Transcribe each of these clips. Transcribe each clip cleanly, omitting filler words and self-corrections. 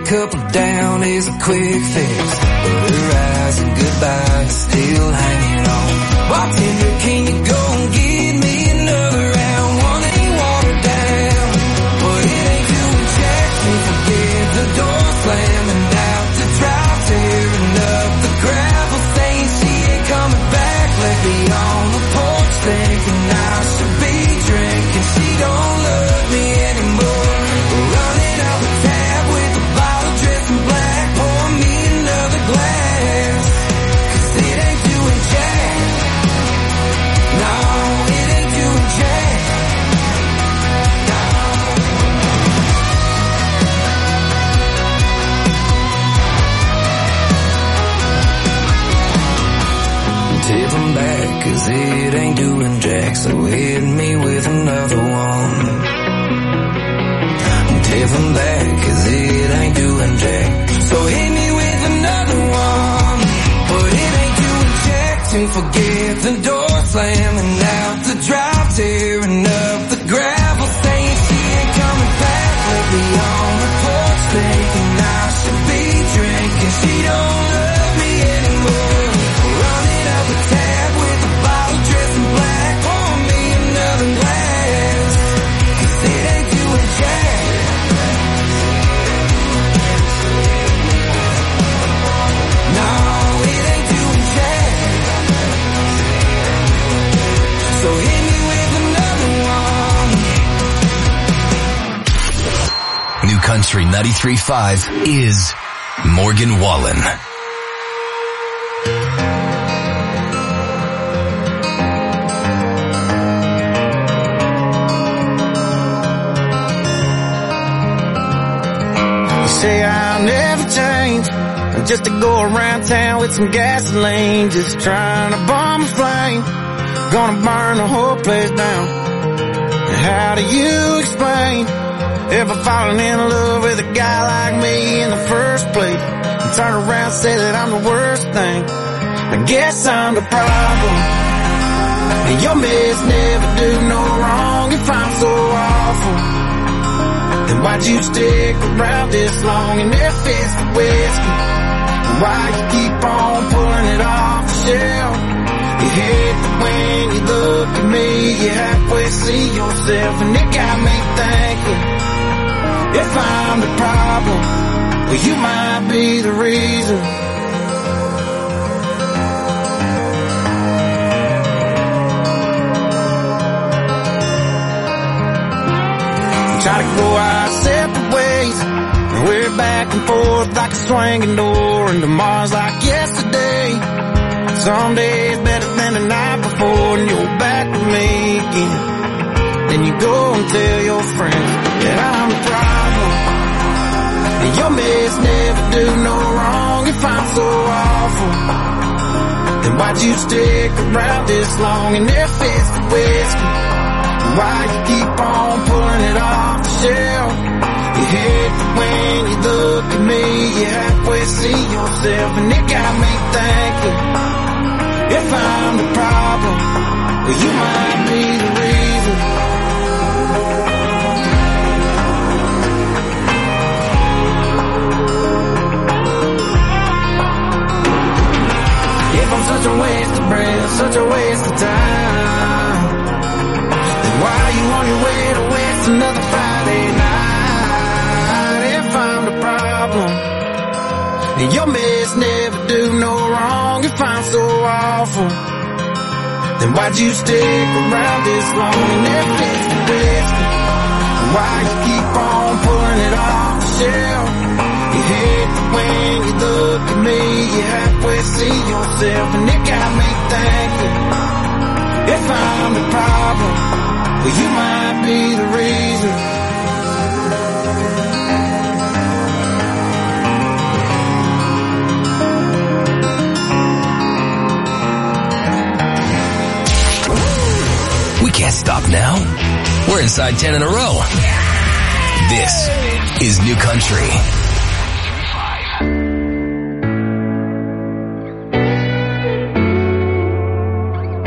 couple down is a quick fix, but her eyes and goodbye is still hanging on. Bartender, can you go and give me another round? One ain't watered down, but it ain't doing jack. Can't forget the door slamming out, the drive tearing up, the gravel saying she ain't coming back. Left me on the porch thinking I should be drinking. She don't love me anymore. Running out the tab with a bottle dressed in black. Pour me another glass, 'cause it ain't doing jack. No, it ain't doing jack. No. Tip 'em back, 'cause it ain't doing jack. So hit me with another one. Tip 'em back, 'cause it ain't doing jack. So hit me with another one. But it ain't doing jack. Can't forget the door slamming out, the drive tearing up, the gravel saying she ain't coming back. Left me on the porch thinking I should be drinking. She don't love me anymore. Running out the tab with a bottle dressed in black. Pour me another glass, 'cause it ain't doing jack. No, it ain't doing jack. So hit me with another one. New Country 93.5 is Morgan Wallen. Say I'll never change, just to go around town with some gasoline, just trying to bomb a flame, gonna burn the whole place down. How do you explain ever falling in love with a guy like me in the first place, and turn around and say that I'm the worst thing? I guess I'm the problem, and your mess never do no wrong. If I'm so awful, then why'd you stick around this long? And if it's the whiskey, then why you keep on pulling it off the shelf? You hate that when you look at me, you halfway see yourself. And it got me thinking, if I'm the problem, well, you might be the reason. Try to go our separate ways, and we're back and forth like a swinging door, and tomorrow's like yesterday. Some days better than the night before, and you're back with me again. Then you go and tell your friends that I'm the problem, and your mess never do no wrong. If I'm so awful, then why'd you stick around this long? And if it's the whiskey, why you keep on pulling it off the shelf? You hate that when you look at me, you halfway see yourself. And it got me thinking, if I'm the problem, well, you might be the reason. If I'm such a waste of breath, such a waste of time, why you on your way to waste another Friday night? If I'm the problem, and your mess never do no wrong. If I'm so awful, then why'd you stick around this long? And if it's the whiskey, why you keep on pulling it off the shelf? You hate that when you look at me, you halfway see yourself. And it got me thinking, if I'm the problem, well, you might be the reason. We can't stop now. We're inside 10 in a row. This is New Country.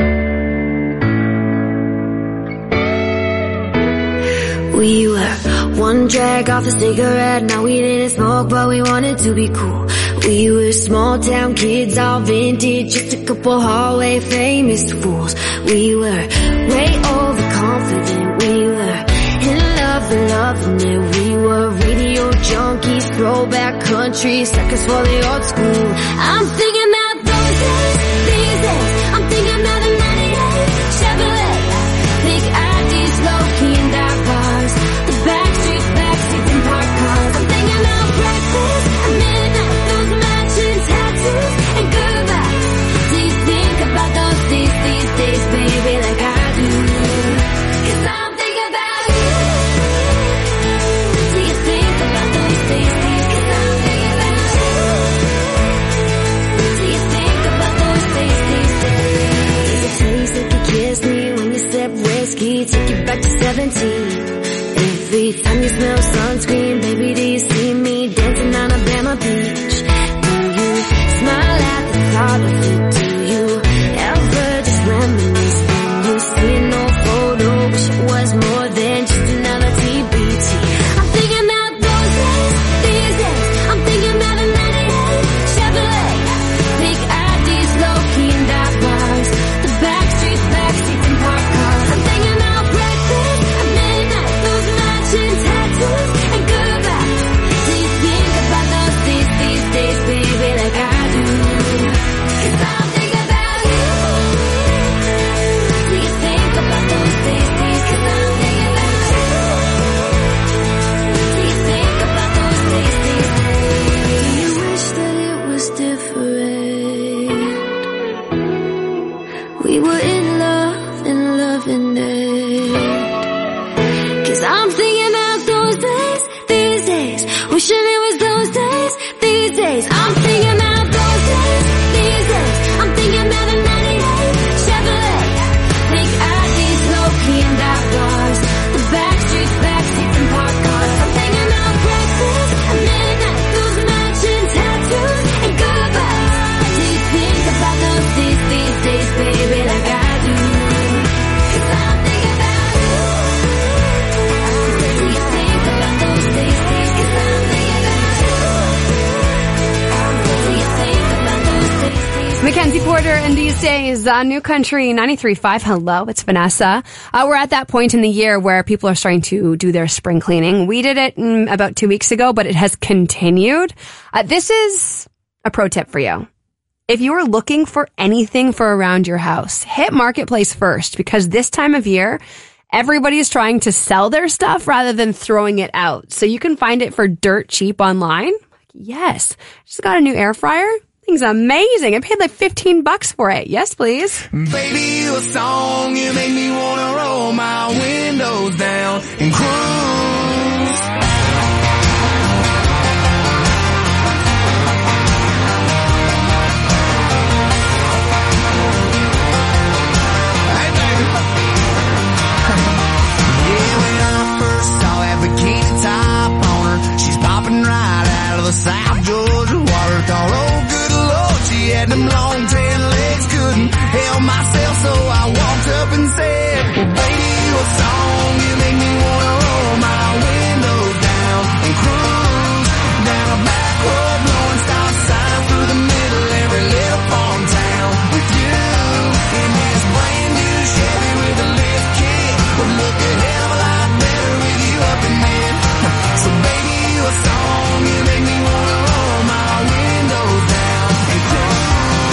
We were One drag off a cigarette, now we didn't smoke, but we wanted to be cool. We were small town kids, all vintage, just a couple hallway famous fools. We were way overconfident, we were in love and loving it. We were radio junkies, throwback country, suckers for the old school. I'm thinking about those days, these days. I'm thinking about the 98 Chevrolet, big IDs, low-key and dark bars, the backstreets, backseats and parked cars. I'm thinking about breakfast at midnight, those matching tattoos and goodbyes. Do you think about those days, these days, baby, like I do? 'Cause I'm thinking about you. Do you think about those days, these? 'Cause I'm thinking about you. Do you think about those days, these days? There's a taste that could kiss me when you sip whiskey, take you back to 17. Every time you smell sunscreen, baby, do you see me dancing on Alabama Beach? Do you smile at the thought of it? Do you ever just reminisce when you see no photo? Wish it was more than just another TBT. I'm thinking about those days, these days. I'm thinking about a 98 Chevrolet, big IDs, low-key and dark bars, the backstreets, backseats and parked cars. I'm thinking about breakfast at midnight, those matching tattoos and goodbyes. Do you think about those days, these days, baby, like I do? 'Cause I'm thinking about you. Do you think about those days, these? 'Cause I'm thinking about you. Do you think about those days, these? Do you wish that it was different? We were in love and loving it. 'Cause I'm thinking about those days, these days. Wishing it was those days, these days. I'm thinking about those days, these days. I'm thinking about a 98 Chevrolet, big IDs, low-key and dark bars, the backstreets, backseats and parked cars. I'm thinking about breakfast at midnight, those matching tattoos and goodbyes. Do you think about those days, these days, baby, like I do? 'Cause I'm thinking about you. Do you think about those days, these? 'Cause I'm thinking about you. Do you think about those days, these? Mackenzie Porter and These Days on New Country 93.5. Hello, it's Vanessa. We're at that point in the year where people are starting to do their spring cleaning. We did it about 2 weeks ago, but it has continued. This is a pro tip for you. If you are looking for anything for around your house, hit Marketplace first, because this time of year, everybody is trying to sell their stuff rather than throwing it out. So you can find it for dirt cheap online. Yes. Just got a new air fryer. Thing's amazing. I paid like $15 for it. Yes, please. Baby, you a song, you make me wanna roll my windows down and cruise. Hey, baby. Yeah, when I first saw that bikini top on her, she's popping right out of the South Georgia water. Thought, oh, good Lord, she had them long tan legs, couldn't help myself, so I walked up and said, well, baby, you a song, you make me wanna roll my windows down and cruise down a back road, blowing stop signs through the middle every little farm town with you in this brand new Chevy with a lift kit. Would look a hell of a lot better with you up in it. So baby, you a song, you make me wanna roll my windows down and cruise.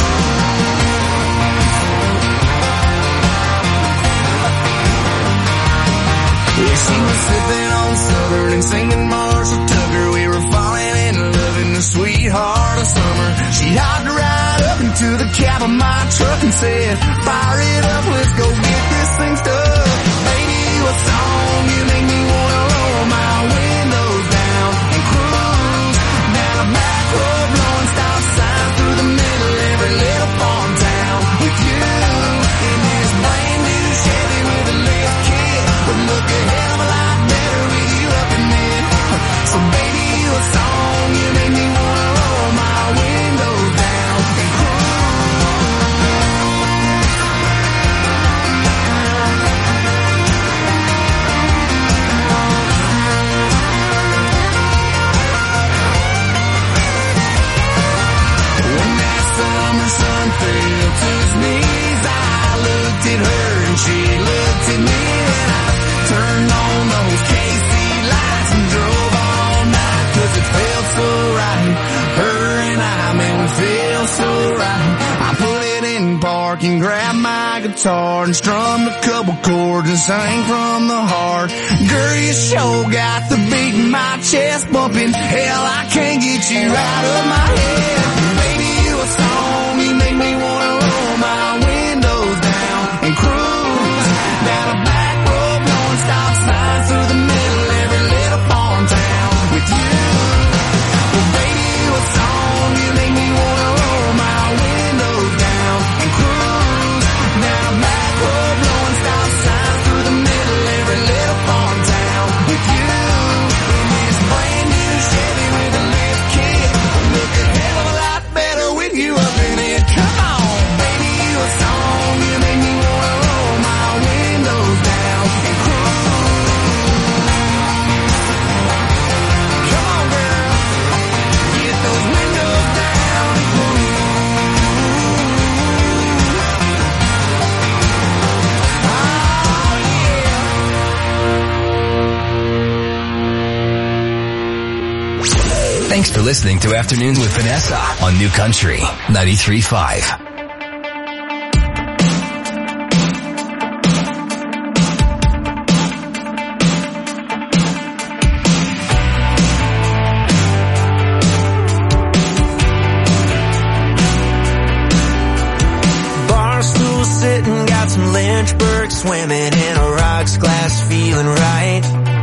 Yeah, she was sipping on Southern and singing Marshall Tucker. We were falling in love in the sweetheart of summer. She hopped right up into the cab of my truck and said, fire it up, let's go get this thing stuck. Baby, you a song, you make me wanna roll my windows down and cruise down a back road, blowing stop signs through the middle every little farm town with you in this brand new Chevy with a lift kit. Would look a hell of a lot better with you up in it. So baby, you a song, you make me wanna roll my windows down and cruise. guitar and strum a couple chords and sang from the heart. Girl, you sure got the beat in my chest bumping. Hell, I can't get you out of my head. Baby, you a song, you make me wanna roll my windows down and cruise down a back road, blowing stop signs through the middle of every little farm town with you. Well, baby, you a song, you make me wanna roll my windows down and cruise down a back road, blowing stop signs through the middle of every little farm town with you. In this brand new Chevy with a lift kit, look a hell of a lot better with you up in it. Come on, baby, you a song, you make me wanna roll my windows down and cruise. Come on, girl, get those windows down and cruise. Thanks for listening to Afternoons with Vanessa on New Country 93.5. Barstool sitting, got some Lynchburg swimming in a rocks glass, feeling right.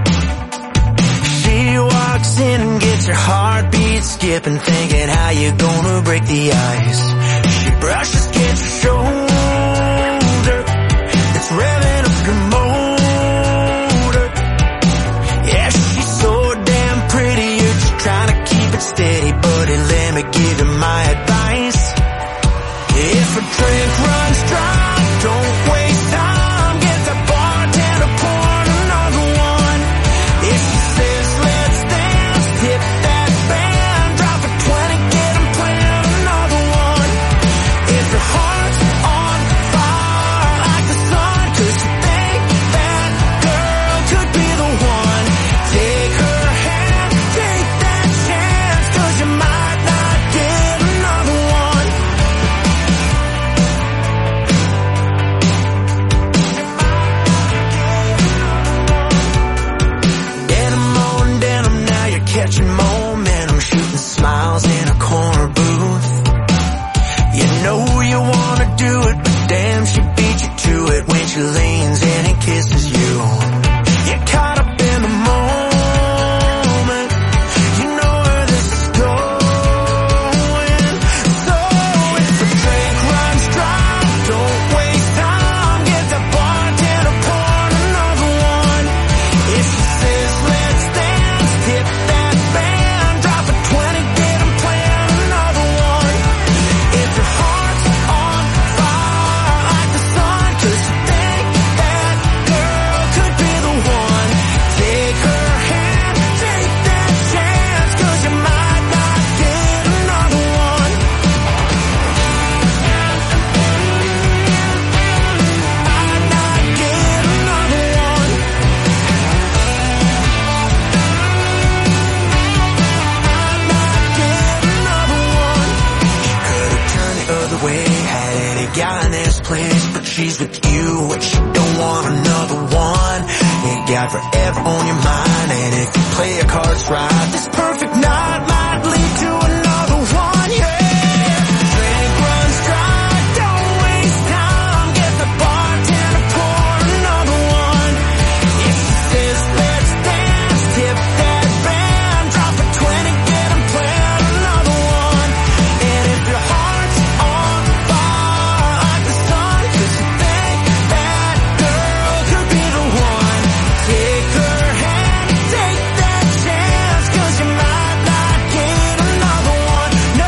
She walks in and gets her heartbeat skipping, thinking how you gonna break the ice. She brushes against her shoulder, it's revving up her motor. Yeah, she's so damn pretty, you're just trying to keep it steady, buddy, let me give you my advice. If a drink runs dry, don't waste time, get the bartender pouring another one. If she says let's dance, tip that band, drop a 20, get 'em playing another one. If your heart's on fire like the sun, 'cause you think that girl could be the one, take her hand, take that chance, 'cause you might not get another one. Denim, now you're catching momentum, shooting smiles in a corner booth. You know you wanna do it, but damn, she beat you to it when she leans in and kisses you. You're caught up in the moment, you know where this is going. So if the drink runs dry, don't waste time, get the bartender pouring another one. If she says let's dance, tip that band, drop a 20, get 'em playing another one. If your heart's on fire like the sun, 'cause you think that girl could be the one, take her hand, take that chance, 'cause you might not get another one. Might not get another one. Could've turned the other way, had any guy in this place, but she's with you and she don't want another one. You got forever on your mind, and if you play your cards right, this perfect night might lead to another one, yeah. Drink runs dry, don't waste time, get the bartender pour another one. If she says let's dance, tip that band, drop a 20, get 'em playing another one. And if your heart's on fire like the sun, 'cause you think that girl could be the one, take her hand, take that chance, 'cause you might not get another one. No.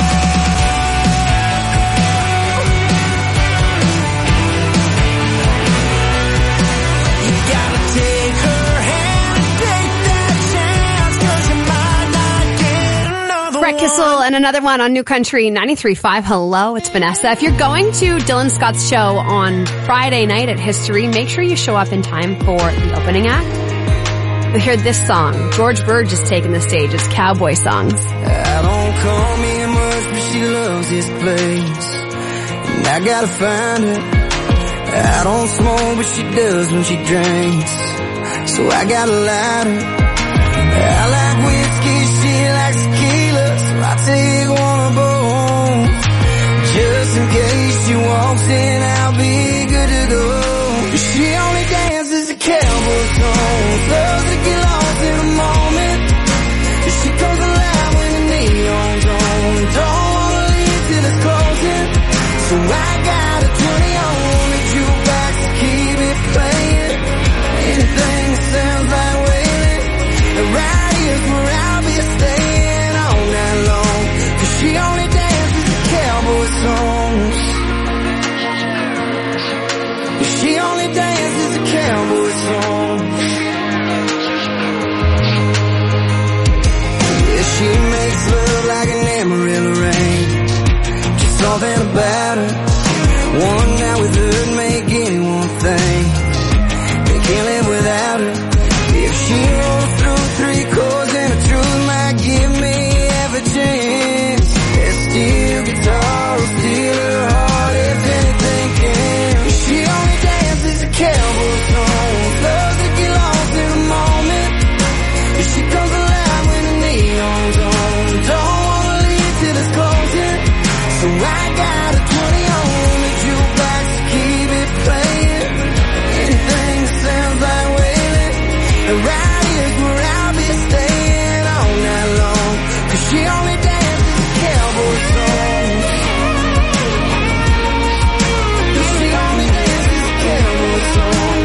You gotta take her hand, take that chance, 'cause you might not get another Brett Kissel and another one on New Country 93.5. Hello, it's Vanessa. If you're going to Dylan Scott's show on Friday night at History, make sure you show up in time for the opening act. We heard this song. George Burge is taking the stage. It's Cowboy Songs. I don't call me much, but she loves this place, and I gotta find her. I don't smoke, but she does when she drinks. So I got a lighter. I like whiskey, she likes tequila, so I take one of both. Just in case she walks in, I'll be good to go. She only dances to cowboy songs, loves to get lost in a moment. She comes alive when the neon's on, don't wanna leave till it's closing. So I got a 20 on the jukebox to keep it playing. Anything that sounds like wailing, right here's where I'll be staying all night long. 'Cause she only dances to cowboy songs. She only dances to cowboy songs. Yeah, she makes love like an Amarillo rain. Just something about her. One night with her make anyone think they can't live without her. If she rolls through 3 chords and the truth might give me every chance. That steel guitar will steal her heart if anything can. She only dances to cowboy songs, loves to get lost in a moment. She comes alive when the neon's on, don't wanna leave till it's closing. So I got a 20 on the jukebox to keep it playing. Anything that sounds like wailing, right here's where I'll be staying all night long. 'Cause she only dances to cowboy songs. She only dances to cowboy songs.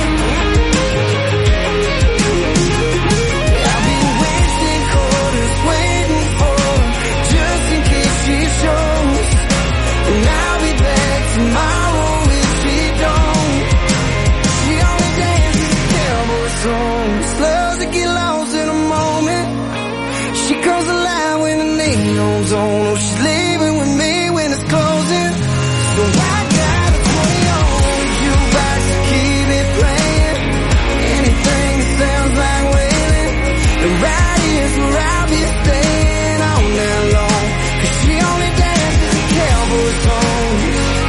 I've been wasting quarters waiting for her, just in case she shows. And I'll be back tomorrow if she don't. She only dances to cowboy songs, loves to get lost in a moment. She comes alive when the neon's on. Oh, she's leaving with me when it's closing. So I got a 20 on jukebox to keep it playing. Anything that sounds like wailing, right here's where I'll be staying all night long. 'Cause she only dances to cowboy songs.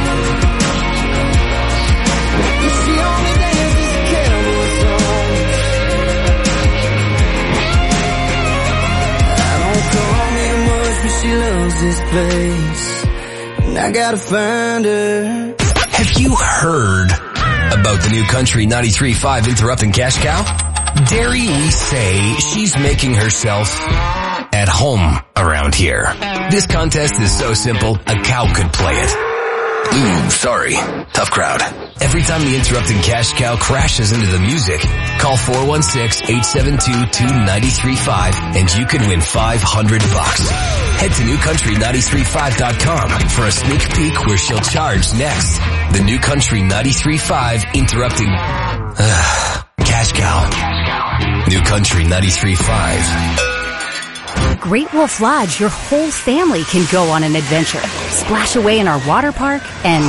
She only dances to cowboy songs. I don't call me much, but she loves this place, and I gotta find her. Have you heard about the new Country 93.5 Interrupting Cash Cow? Dare we say she's making herself at home around here. This contest is so simple, a cow could play it. Ooh, sorry. Tough crowd. Every time the Interrupting Cash Cow crashes into the music, call 416-872-2935 and you can win $500. Head to newcountry935.com for a sneak peek where she'll charge next. The new Country 93.5 Interrupting Cash Cow. New Country 93.5. Great Wolf Lodge, your whole family can go on an adventure. Splash away in our water park and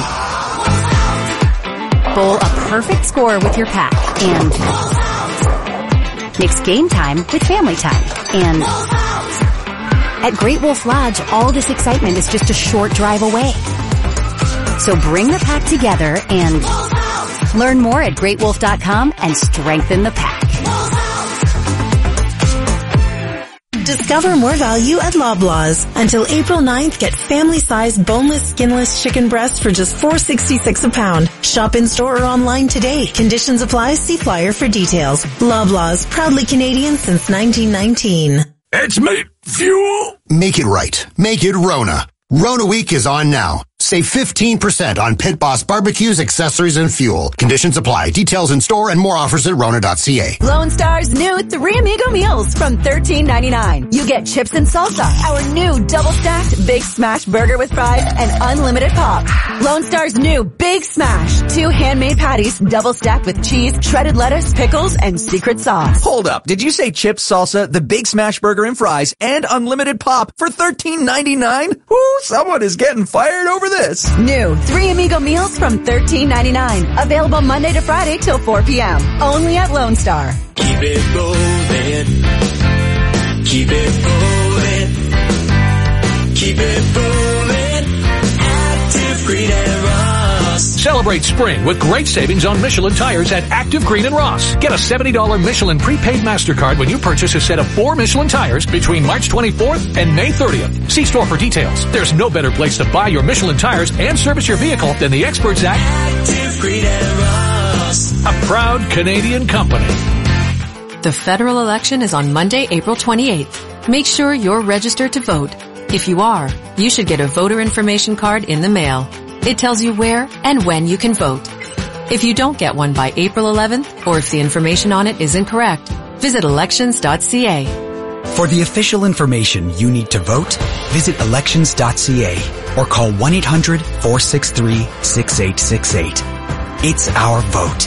bowl a perfect score with your pack and mix game time with family time. And at Great Wolf Lodge, all this excitement is just a short drive away. So bring the pack together and learn more at greatwolf.com and strengthen the pack. Discover more value at Loblaws. Until April 9th, get family-sized boneless, skinless chicken breasts for just $4.66 a pound. Shop in-store or online today. Conditions apply. See flyer for details. Loblaws, proudly Canadian since 1919. It's meat fuel. Make it right. Make it Rona. Rona Week is on now. Save 15% on Pit Boss barbecues, accessories, and fuel. Conditions apply. Details in store and more offers at Rona.ca. Lone Star's new 3 Amigo meals from $13.99. You get chips and salsa, our new double-stacked Big Smash burger with fries, and unlimited pop. Lone Star's new Big Smash, 2 handmade patties, double-stacked with cheese, shredded lettuce, pickles, and secret sauce. Hold up. Did you say chips, salsa, the Big Smash burger and fries, and unlimited pop for $13.99? Ooh, someone is getting fired over this. New 3 Amigo meals from $13.99. Available Monday to Friday till 4 p.m. Only at Lone Star. Keep it rolling. Keep it rolling. Keep it rolling. Active Green and Rust. Celebrate spring with great savings on Michelin tires at Active Green and Ross. Get a $70 Michelin prepaid MasterCard when you purchase a set of 4 Michelin tires between March 24th and May 30th. See store for details. There's no better place to buy your Michelin tires and service your vehicle than the experts at Active Green and Ross, a proud Canadian company. The federal election is on Monday, April 28th. Make sure you're registered to vote. If you are, you should get a voter information card in the mail. It tells you where and when you can vote. If you don't get one by April 11th, or if the information on it is incorrect, visit elections.ca. For the official information you need to vote, visit elections.ca or call 1-800-463-6868. It's our vote.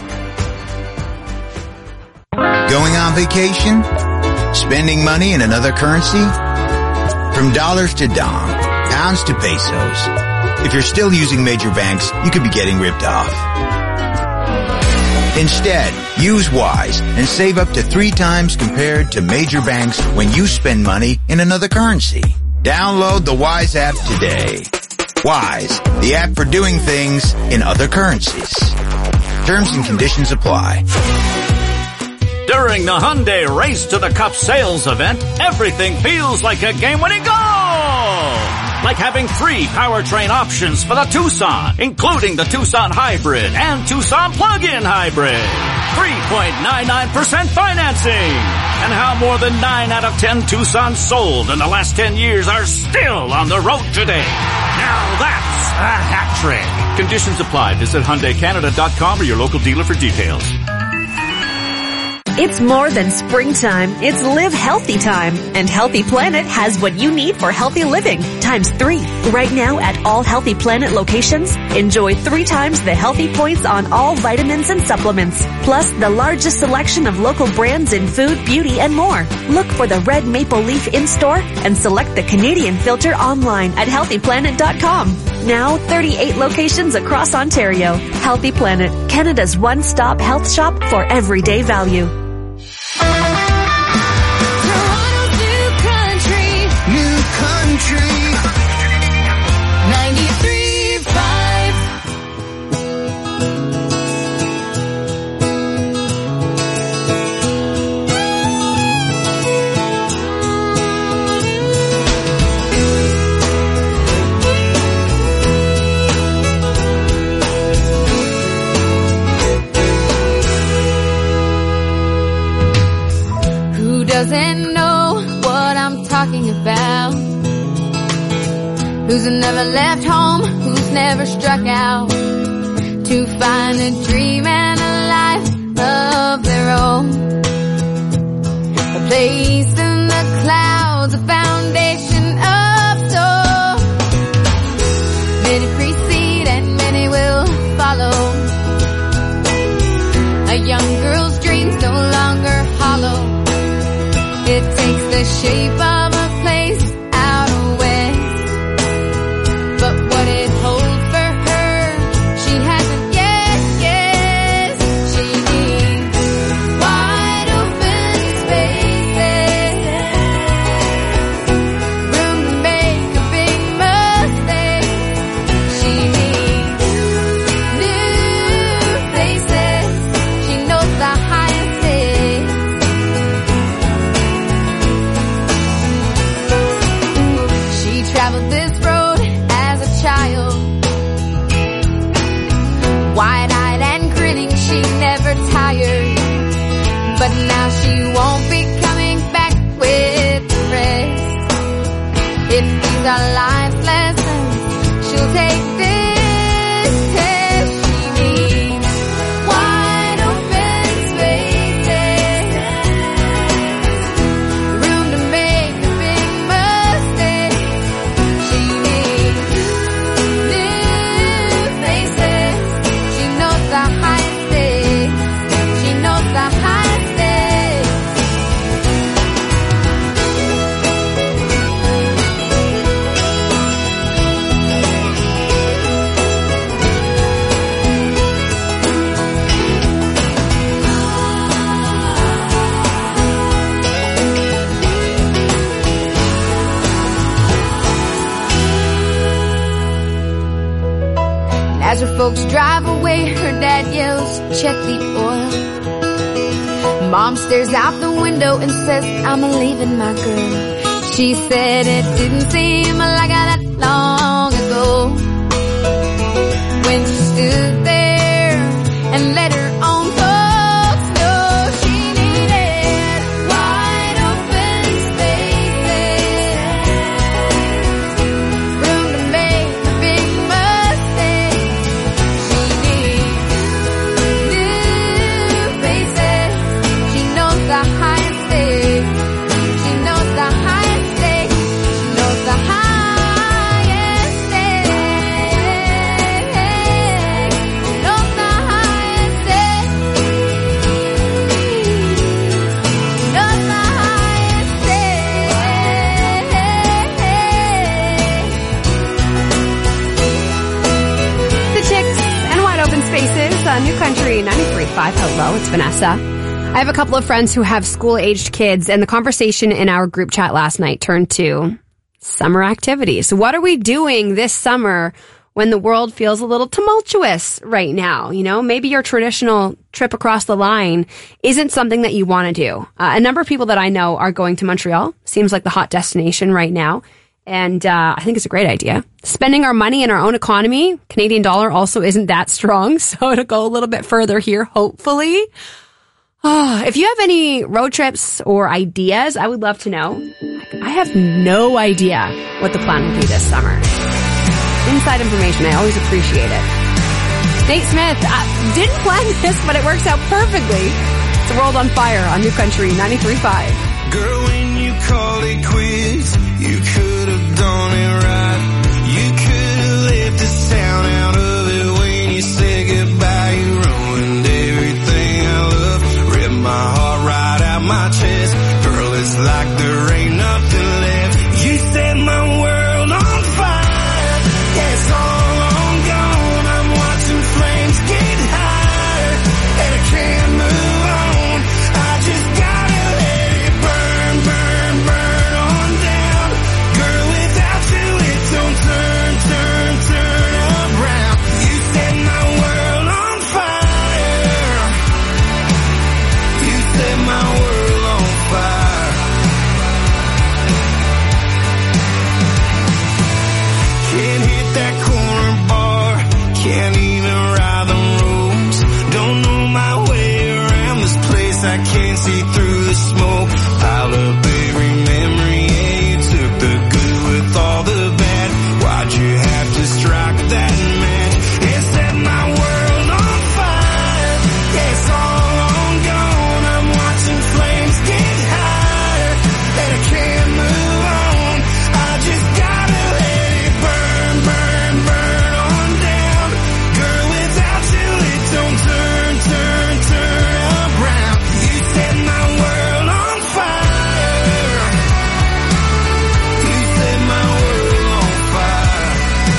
Going on vacation? Spending money in another currency? From dollars to dong, pounds to pesos. If you're still using major banks, you could be getting ripped off. Instead, use Wise and save up to 3 times compared to major banks when you spend money in another currency. Download the Wise app today. Wise, the app for doing things in other currencies. Terms and conditions apply. During the Hyundai Race to the Cup sales event, everything feels like a game-winning goal! Like having 3 powertrain options for the Tucson, including the Tucson Hybrid and Tucson Plug-in Hybrid. 3.99% financing. And how more than 9 out of 10 Tucsons sold in the last 10 years are still on the road today. Now that's a hat trick. Conditions apply. Visit HyundaiCanada.com or your local dealer for details. It's more than springtime. It's Live Healthy time. And Healthy Planet has what you need for healthy living ×3. Right now at all Healthy Planet locations, enjoy 3 times the healthy points on all vitamins and supplements. Plus the largest selection of local brands in food, beauty, and more. Look for the red maple leaf in-store and select the Canadian filter online at healthyplanet.com. Now 38 locations across Ontario. Healthy Planet, Canada's one-stop health shop for everyday value. Doesn't know what I'm talking about. Who's never left home, who's never struck out to find a dream and a life of their own. A place in the clouds, a foundation of soul. Many precede and many will follow. A young girl's dreams no longer hollow. It takes the shape of a place out west. But what it holds for her, she hasn't yet guessed. She needs wide open spaces folks drive away, her dad yells, check the oil. Mom stares out the window and says, I'm leaving my girl. She said it didn't seem like that long ago when she stood there and let her own folks know she needed wide open spaces, room to make a big mistake. She needs new faces. She knows the highest stake. She knows the highest stake. She knows the highest stake. She knows the highest stake. She knows the highest stake. The Chicks and Wide Open Spaces on New Country 93.5. Hello, it's Vanessa. I have a couple of friends who have school-aged kids, and the conversation in our group chat last night turned to summer activities. What are we doing this summer when the world feels a little tumultuous right now? You know, maybe your traditional trip across the line isn't something that you want to do. A number of people that I know are going to Montreal. Seems like the hot destination right now. And I think it's a great idea. Spending our money in our own economy, Canadian dollar also isn't that strong, so it'll go a little bit further here, hopefully. If you have any road trips or ideas, I would love to know. I have no idea what the plan will be this summer. Inside information, I always appreciate it. Nate Smith, didn't plan this, but it works out perfectly. It's a World on Fire on New Country 93.5. Girl, when you called it quits, you could have done it right. You could have left the sound out of it when you said goodbye. You ruined everything I love. Ripped my heart right out my chest. Girl, it's like there ain't nothing left. You set my world on fire. Yeah, it's all long gone. I'm watching flames get higher, and I can't move on. I just gotta let it burn, burn, burn on down. Girl, without you it don't turn, turn, turn around. You set my world on fire. You set my world on fire. Can't hit that corner bar, can't even ride the ropes. Don't know my way around this place, I can't see through the smoke. Pile up every memory, yeah, you took the good with all the bad. Why'd you have to strike that match? It set my world on fire. Yeah, it's all long gone. I'm watching flames get higher, and I can't move on. I just gotta let it burn, burn, burn on down. Girl, without you it don't turn, turn, turn around. You set my world on fire. You set my world on fire.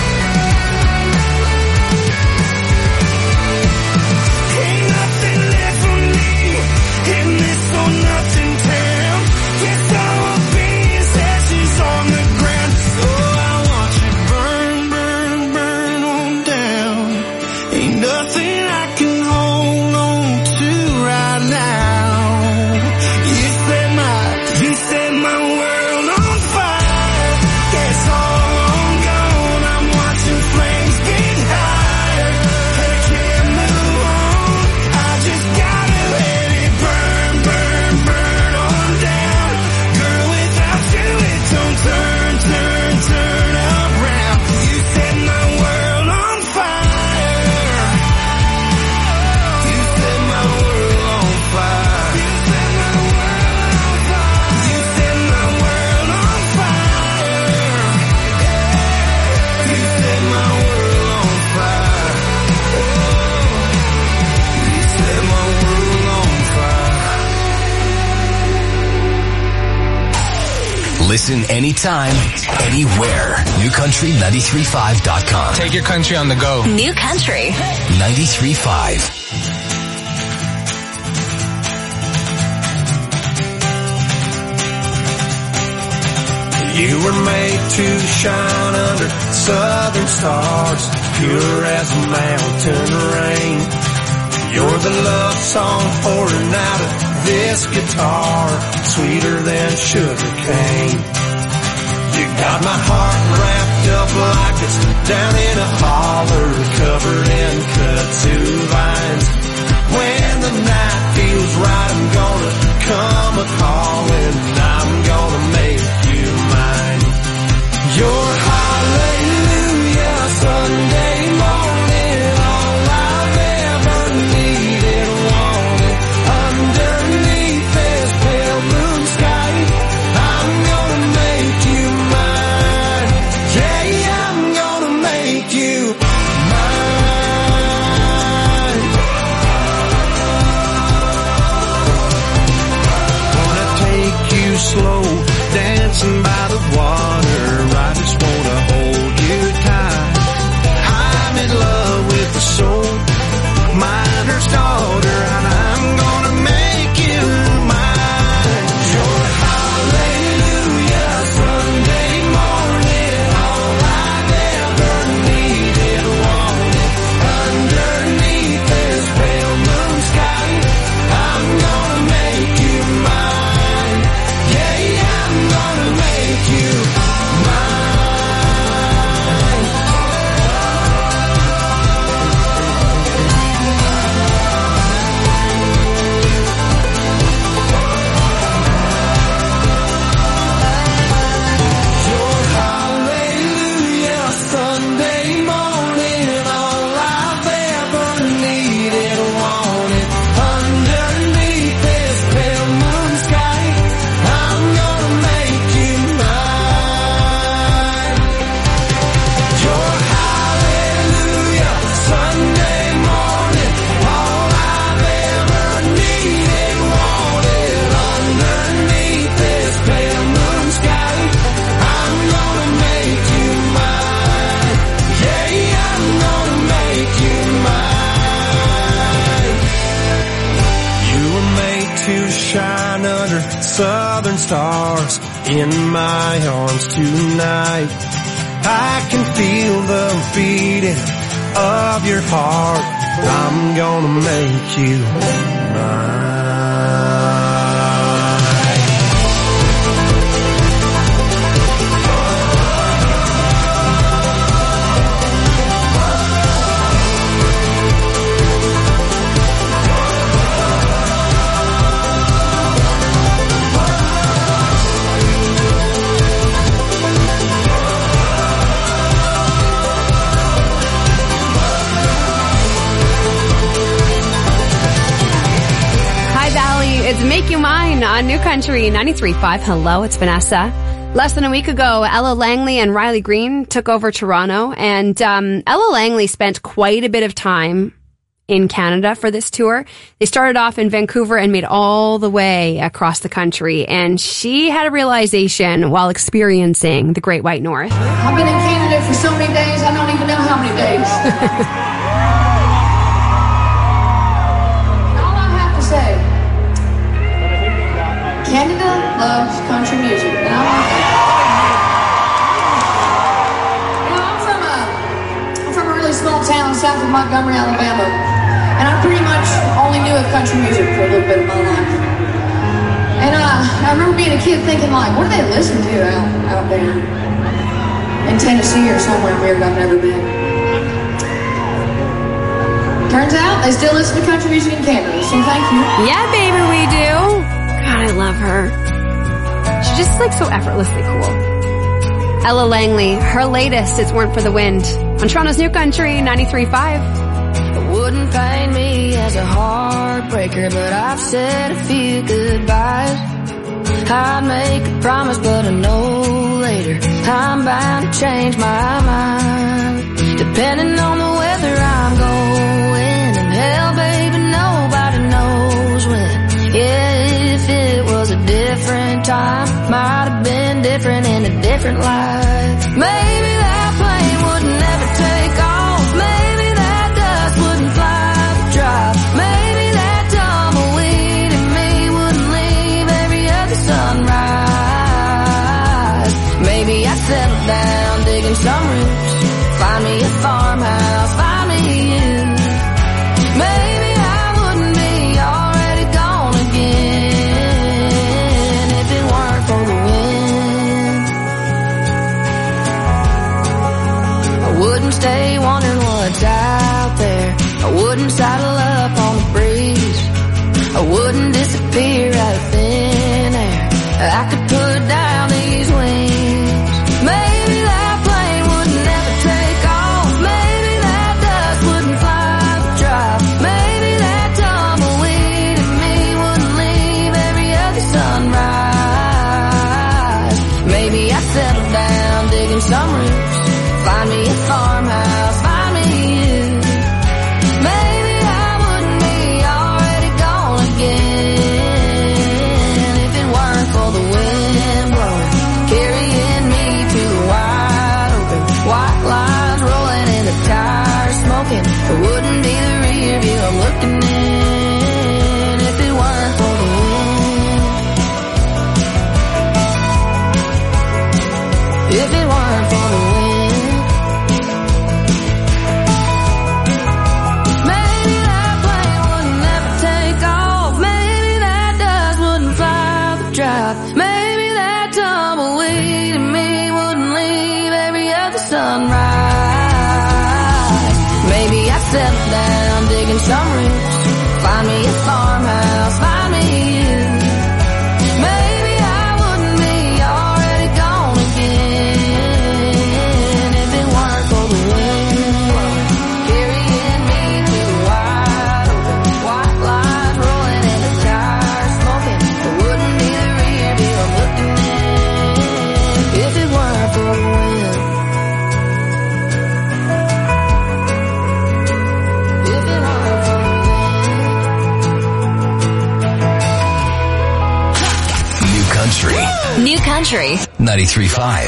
Ain't nothing left for me in this or nothing town. Guess I will be as ashes on the ground. So I watch it burn, burn, burn on down. Ain't nothing I can hold on to right now. You set my world on fire. Yeah, it's all long gone. I'm watching flames get higher, and I can't move on. I just gotta let it burn, burn, burn on down. Girl, without you it don't turn, turn, turn around. You set my world on fire. You set my world on fire. You set my world on fire. You set my world on fire. You set my world on fire. You set my world on fire. Listen anytime, anywhere. NewCountry935.com. Take your country on the go. New Country. 93.5. You were made to shine under southern stars. pure as a mountain rain. You're the love song pouring out of this guitar, sweeter than sugar cane. You got my heart wrapped up like it's down in a holler, covered in kudzu vines. When the night feels right, I'm gonna come a-calling, I'm gonna make you mine. Your hallelujah Sunday morning, all I've ever needed, wanted. Underneath this pale moon sky, I'm gonna make you mine. Yeah, I'm gonna make you mine. Wanna take you slow, dancing by the water. I just wanna hold you tight. I'm in love with the soul miner's daughter, and I'm gonna make you mine. Your hallelujah Sunday morning, all I've ever needed, wanted. Underneath this pale moon sky, I'm gonna make you mine. Yeah, I'm gonna make you mine. Your hallelujah Sunday morning, all I've ever needed, wanted. Underneath this pale moon sky, I'm gonna make you mine. Your hallelujah Sunday morning, all I've ever needed, wanted. Underneath this pale moon sky, I'm gonna make you mine. Yeah, I'm gonna make you mine. You were made to shine under southern stars in my arms tonight. I can feel the beating of your heart. I'm gonna make you mine. Hi Valley, it's Make You Mine on New Country 93.5. Hello, it's Vanessa. Less than a week ago, Ella Langley and Riley Green took over Toronto, and Ella Langley spent quite a bit of time in Canada for this tour. They started off in Vancouver and made all the way across the country, and she had a realization while experiencing the Great White North. I've been in Canada for so many days, I don't even know how many days. All I have to say, Canada loves country music, and I like it. You know, I'm from a really small town south of Montgomery, Alabama, and I pretty much only knew of country music for a little bit of my life. And I remember being a kid thinking, like, what do they listen to out there in Tennessee or somewhere weird I've never been? Turns out they still listen to country music in Canada, so thank you. Yeah, baby, we do. God, I love her. She's just like so effortlessly cool. Ella Langley, her latest, It Weren't for the Wind, on Toronto's New Country 93.5. It wouldn't pain me as a heartbreaker, but I've said a few goodbyes. I'd make a promise, but I know later I'm bound to change my mind. Depending on the weather I'm going, and hell, baby, nobody knows when. Yeah, if it was a different time, might have been different in a different life. Maybe that plane would never take off. Maybe that dust wouldn't fly the drive. Maybe that tumbleweed in me wouldn't leave every other sunrise. Maybe I settle down digging some roots, find me a farmhouse some roots. Find me a farmhouse, find me you. Maybe I wouldn't be already gone again if it weren't for the wind blowing, carrying me to the wide open. White lines rolling in the tires smoking. It wouldn't be the rear view I'm looking in if it weren't for the wind. If it weren't for the wind. Maybe that plane wouldn't ever take off. Maybe that dust wouldn't fly the drive. Maybe that tumbleweed in me wouldn't leave every other sunrise. Maybe I'd settle down digging some roots. Find me a farmhouse, find me you. Maybe I wouldn't be already gone again if it weren't for the wind carrying me to the wide open. White lines rolling in the tires smoking. It wouldn't be the rear view I'm looking in if it weren't for the wind. If it weren't for the New Country. New Country. 93.5.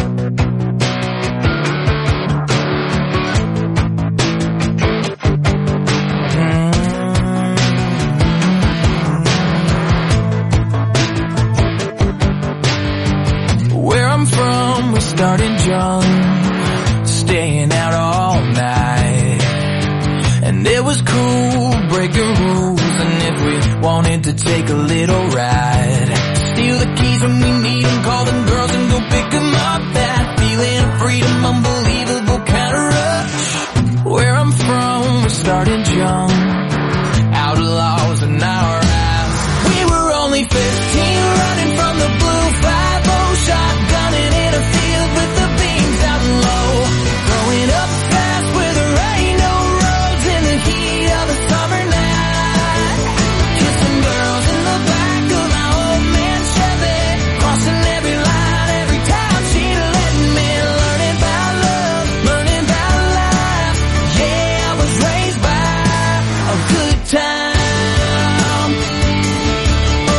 Where I'm from, we started young, staying out all night. And it was cool, breaking rules. And if we wanted to take a little ride, steal the keys when we need them, call them girls and go pick them up. That feeling of freedom, unbelievable kind of rush. Where I'm from, we started young, outlaws in our eyes. We were only 15, running from the blue 5-0, shotgunning in a field with the beams down low. Growing up fast where there ain't no roads in the heat of a summer night. Kissing girls in the back of my old man Chevy, crossing every line every time she'd let me. Learning about love, learning about life. Yeah, I was raised by a good time. Oh,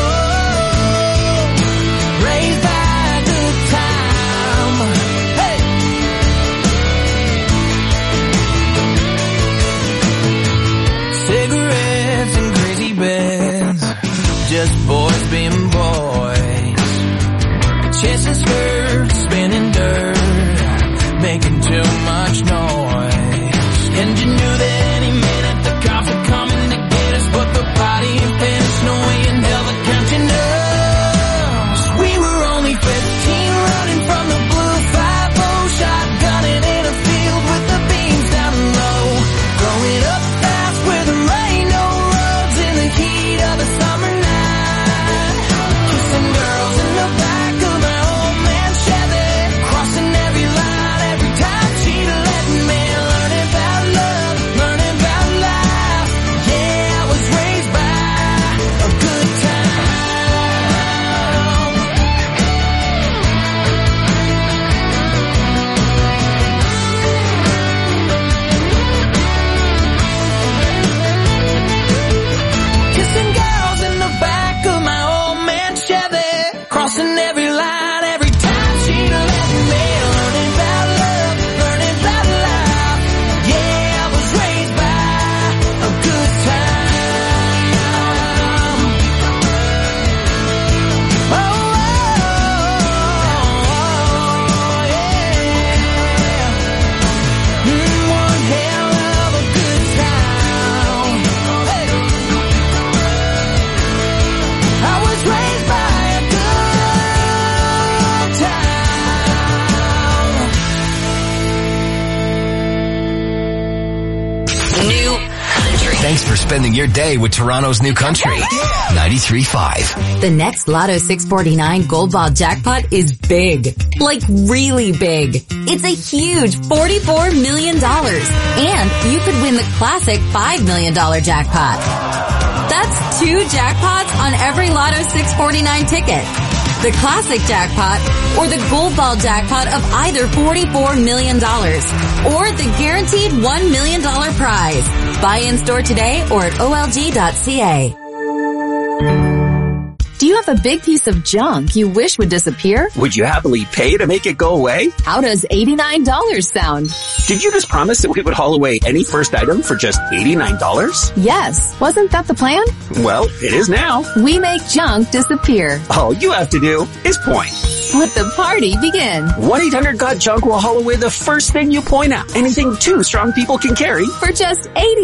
raised by a good time. Hey. Cigarettes and crazy beds, just boys being boys. Chasing skirts, spinning dirt, making too much noise. And you knew that any minute the cops were coming to get us, but the party ain't finished, no way in hell they're counting us. We were only 15, running from the blue 5-0, shotgunning in a field with the beams down low. Growing up fast where there ain't no roads in the heat of a summer night. Kissing girls in the back of my old man Chevy, crossing every line every time she'd let me. Learning about love, learning about life. Yeah, I was raised by a good time. Kissing girls in the back of my old man Chevy, crossing every line every time she'd let me. Learning about love, learning about life. Yeah, I was raised by a good time. Oh, yeah. One hell of a good time. Hey. I was raised by a good time. New Country. Thanks for spending your day with Toronto's New Country. 93.5. The next Lotto 649 Gold Ball jackpot is big. Like really big. It's a huge $44 million. And you could win the classic $5 million jackpot. That's 2 jackpots on every Lotto 649 ticket. the classic jackpot, or the gold ball jackpot of either $44 million, or the guaranteed $1 million prize. Buy in store today or at olg.ca. Do you have a big piece of junk you wish would disappear? Would you happily pay to make it go away? How does $89 sound? Did you just promise that we would haul away any first item for just $89? Yes. Wasn't that the plan? Well, it is now. We make junk disappear. All you have to do is point. Let the party begin. 1-800-GOT-JUNK will haul away the first thing you point at. Anything two strong people can carry. For just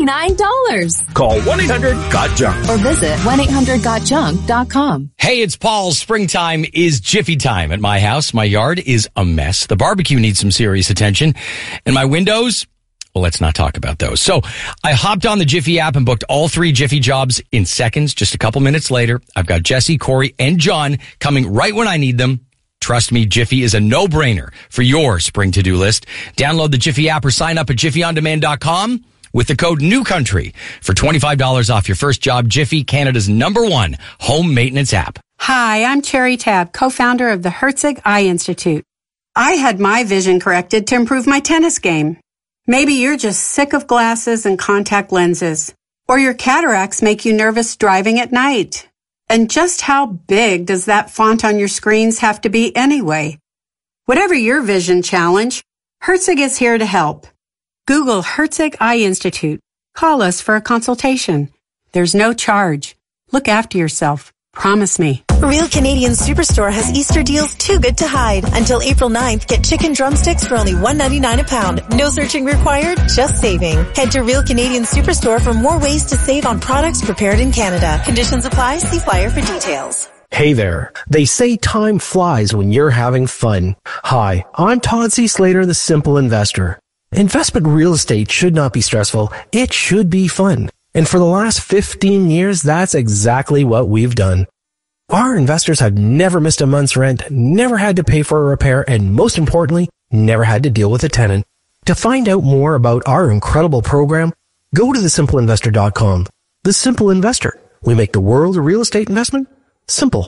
$89. Call 1-800-GOT-JUNK. Or visit 1-800-GOTJUNK.com. Hey, it's Paul. Springtime is Jiffy time at my house. My yard is a mess. The barbecue needs some serious attention. And my windows, well, let's not talk about those. So I hopped on the Jiffy app and booked all 3 Jiffy jobs in seconds. Just a couple minutes later, I've got Jesse, Corey, and John coming right when I need them. Trust me, Jiffy is a no-brainer for your spring to-do list. Download the Jiffy app or sign up at jiffyondemand.com with the code NEWCOUNTRY for $25 off your first job. Jiffy, Canada's #1 home maintenance app. Hi, I'm Cherry Tabb, co-founder of the Herzig Eye Institute. I had my vision corrected to improve my tennis game. Maybe you're just sick of glasses and contact lenses, or your cataracts make you nervous driving at night. And just how big does that font on your screens have to be anyway? Whatever your vision challenge, Herzig is here to help. Google Herzig Eye Institute. Call us for a consultation. There's no charge. Look after yourself. Promise me. Real Canadian Superstore has Easter deals too good to hide. Until April 9th, get chicken drumsticks for only $1.99 a pound. No searching required, just saving. Head to Real Canadian Superstore for more ways to save on products prepared in Canada. Conditions apply. See flyer for details. Hey there. They say time flies when you're having fun. Hi, I'm Todd C. Slater, the Simple Investor. Investment real estate should not be stressful. It should be fun. And for the last 15 years, that's exactly what we've done. Our investors have never missed a month's rent, never had to pay for a repair, and most importantly, never had to deal with a tenant. To find out more about our incredible program, go to thesimpleinvestor.com. The Simple Investor. We make the world of real estate investment simple.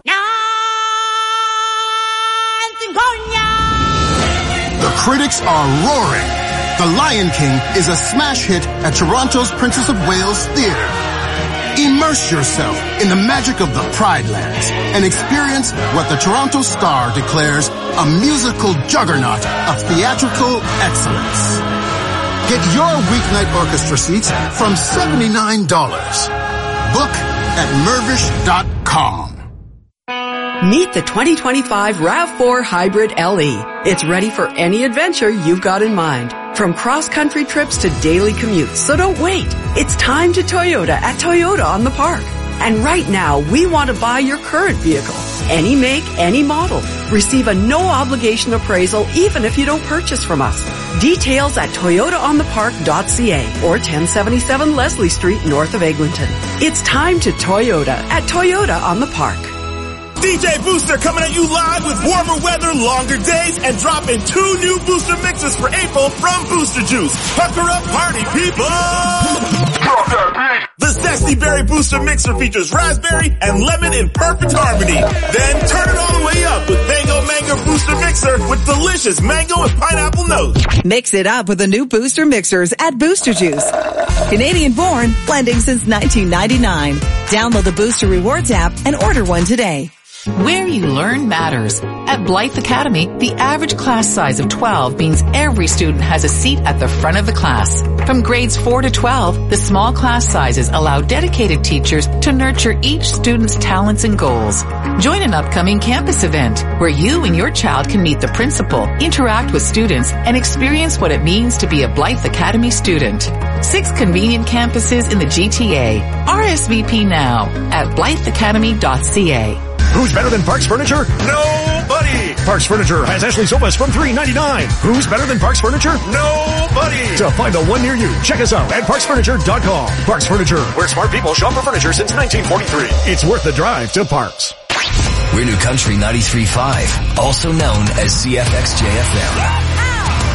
The critics are roaring. The Lion King is a smash hit at Toronto's Princess of Wales Theatre. Immerse yourself in the magic of the Pride Lands and experience what the Toronto Star declares a musical juggernaut of theatrical excellence. Get your weeknight orchestra seats from $79. Book at Mervish.com. Meet the 2025 RAV4 Hybrid LE. It's ready for any adventure you've got in mind. From cross-country trips to daily commutes. So don't wait. It's time to Toyota at Toyota on the Park. And right now, we want to buy your current vehicle. Any make, any model. Receive a no-obligation appraisal even if you don't purchase from us. Details at toyotaonthepark.ca or 1077 Leslie Street north of Eglinton. It's time to Toyota at Toyota on the Park. DJ Booster coming at you live with warmer weather, longer days, and dropping 2 new Booster mixes for April from Booster Juice. Pucker up, party people! The Zesty Berry Booster Mixer features raspberry and lemon in perfect harmony. Then turn it all the way up with Mango Booster Mixer with delicious mango and pineapple notes. Mix it up with the new Booster Mixers at Booster Juice. Canadian born, blending since 1999. Download the Booster Rewards app and order one today. Where you learn matters. At Blythe Academy, the average class size of 12 means every student has a seat at the front of the class. From grades 4 to 12, the small class sizes allow dedicated teachers to nurture each student's talents and goals. Join an upcoming campus event where you and your child can meet the principal, interact with students, and experience what it means to be a Blythe Academy student. 6 convenient campuses in the GTA. RSVP now at blytheacademy.ca. Who's better than Parks Furniture? Nobody! Parks Furniture has Ashley sofas from $3.99. Who's better than Parks Furniture? Nobody! To find the one near you, check us out at parksfurniture.com. Parks Furniture, where smart people shop for furniture since 1943. It's worth the drive to Parks. We're New Country 93.5, also known as CFXJFM.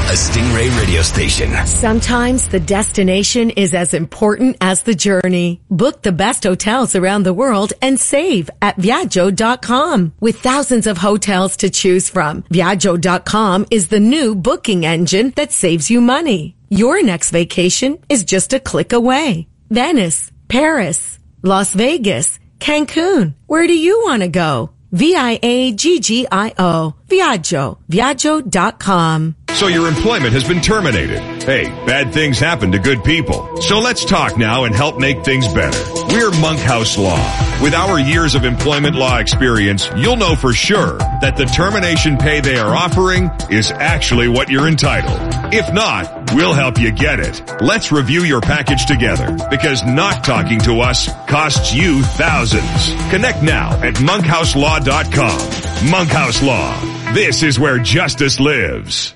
a Stingray radio station. Sometimes the destination is as important as the journey. Book the best hotels around the world and save at Viaggio.com. With thousands of hotels to choose from, Viaggio.com is the new booking engine that saves you money. Your next vacation is just a click away. Venice, Paris, Las Vegas, Cancun. Where do you want to go? Viaggio. Viaggio. Viaggio.com. So your employment has been terminated. Hey, bad things happen to good people. So let's talk now and help make things better. We're Monkhouse Law. With our years of employment law experience, you'll know for sure that the termination pay they are offering is actually what you're entitled. If not, we'll help you get it. Let's review your package together, because not talking to us costs you thousands. Connect now at monkhouselaw.com. Monkhouse Law. This is where justice lives.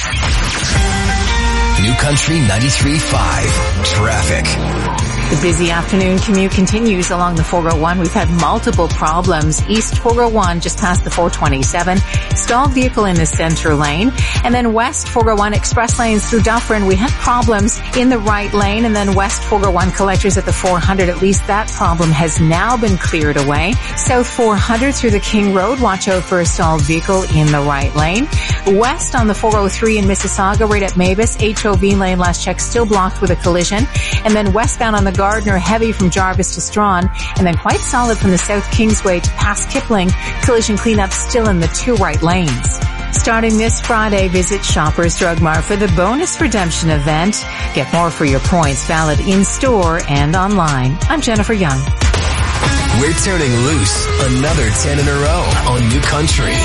New Country 93.5 Traffic. The busy afternoon commute continues along the 401. We've had multiple problems. East 401 just past the 427. Stalled vehicle in the center lane. And then West 401 express lanes through Dufferin. We had problems in the right lane. And then West 401 collectors at the 400. At least that problem has now been cleared away. South 400 through the King Road. Watch out for a stalled vehicle in the right lane. West on the 403 in Mississauga right at Mavis. HOV lane last check still blocked with a collision. And then westbound on the Gardner, heavy from Jarvis to Strawn, and then quite solid from the South Kingsway to past Kipling. Collision cleanup still in the two right lanes. Starting this Friday, visit Shoppers Drug Mart for the bonus redemption event. Get more for your points, valid in-store and online. I'm Jennifer Young. We're turning loose another 10 in a row on New Country.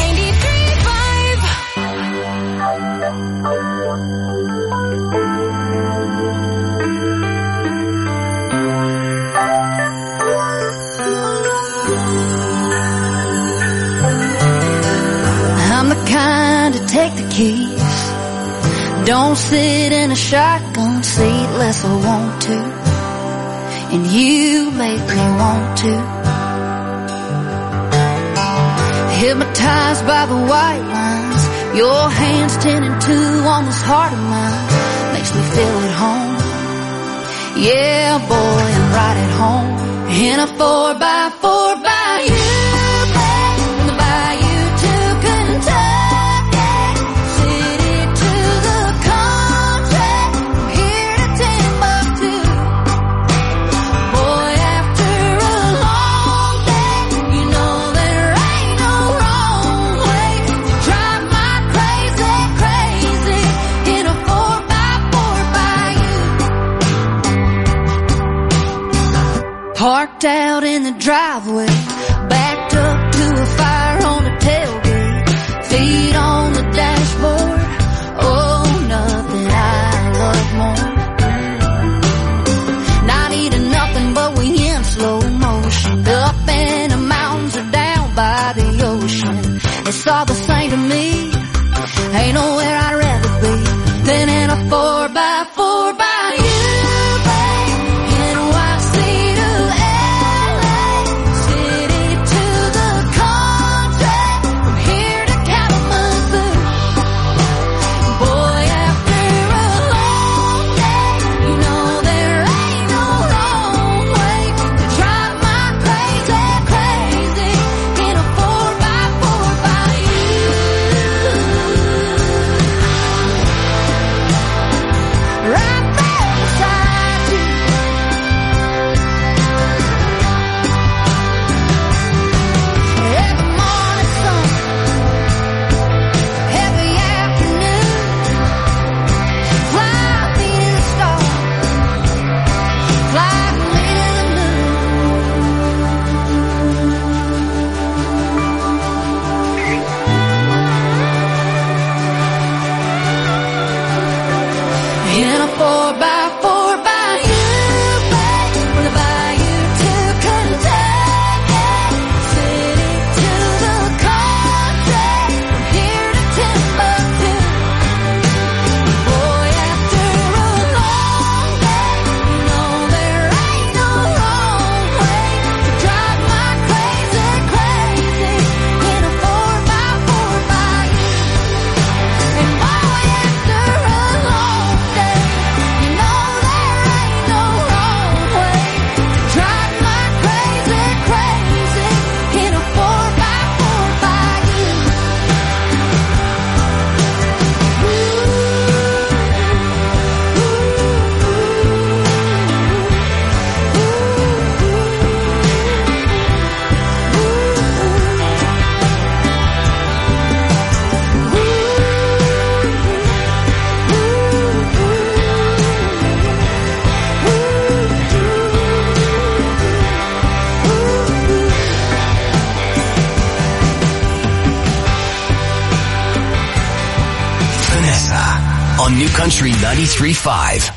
Kind to take the keys. Don't sit in a shotgun seat unless I want to, and you make me want to. Hypnotized by the white lines, your hands 10 and 2 on this heart of mine makes me feel at home. Yeah, boy, I'm right at home in a 4x4 by you. Parked out in the driveway, backed up to a fire on the tailgate, feet on the dashboard. Oh, nothing I love more. Not eating nothing, but we in slow motion. Up in the mountains or down by the ocean. It's all the same to me. Ain't nowhere I'd rather be than in a 4x4 by you. on New Country 93.5.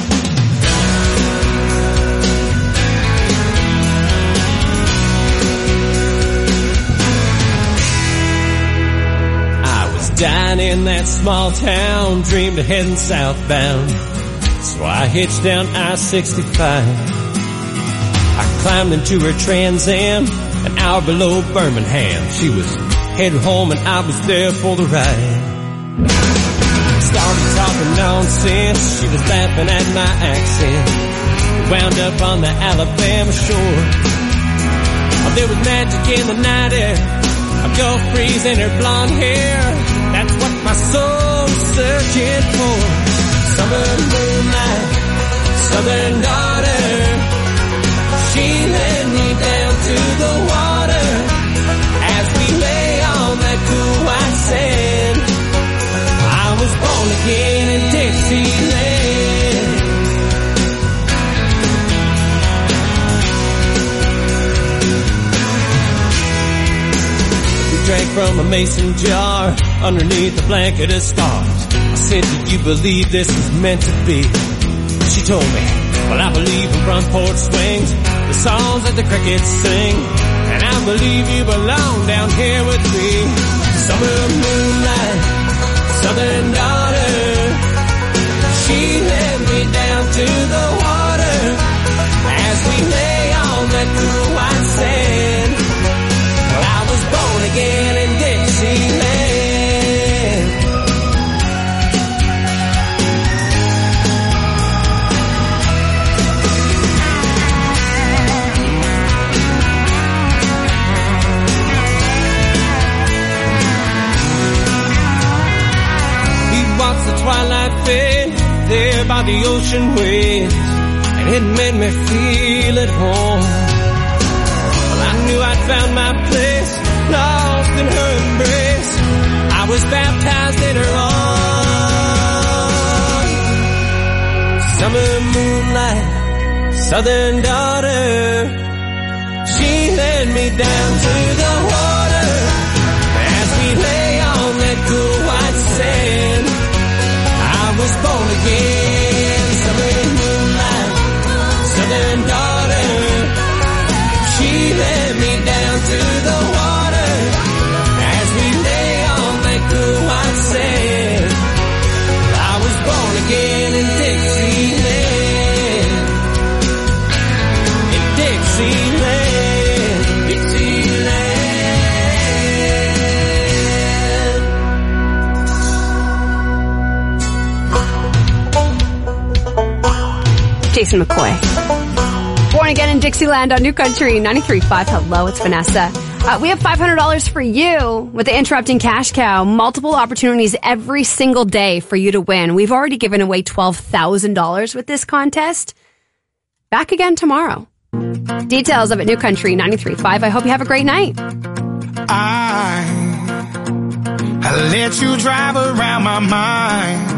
Down in that small town, dreamed of heading southbound. So I hitched down I-65. I climbed into her Trans Am, an hour below Birmingham. She was headed home and I was there for the ride. Started talking nonsense, she was laughing at my accent. Wound up on the Alabama shore. Oh, there was magic in the night air, a Gulf breeze in her blonde hair. That's what my soul's searching for. Summer moonlight, southern daughter. She led me down to the water as we lay on that cool white sand. I was born again in Dixieland. We drank from a mason jar underneath a blanket of stars. I said, do you believe this was meant to be? She told me, well, I believe in front porch swings, the songs that the crickets sing, and I believe you belong down here with me. Summer moonlight, southern daughter. She led me down to the water as we lay on that cool white sand. Well, I was born again in Dixieland. Twilight fade there by the ocean waves, and it made me feel at home. Well, I knew I'd found my place, lost in her embrace. I was baptized in her arms. Summer moonlight, southern daughter. She led me down to the water as we lay on that cool white sand. I was born again, summer moonlight, southern daughter. She led me down to the water as we lay on that cool white sand. I was born again in Dixieland, in Dixieland, Dixieland. Jason McCoy. Born Again in Dixieland on New Country 93.5. Hello, it's Vanessa. We have $500 for you with the Interrupting Cash Cow. Multiple opportunities every single day for you to win. We've already given away $12,000 with this contest. Back again tomorrow. Details of it, New Country 93.5. I hope you have a great night. I let you drive around my mind.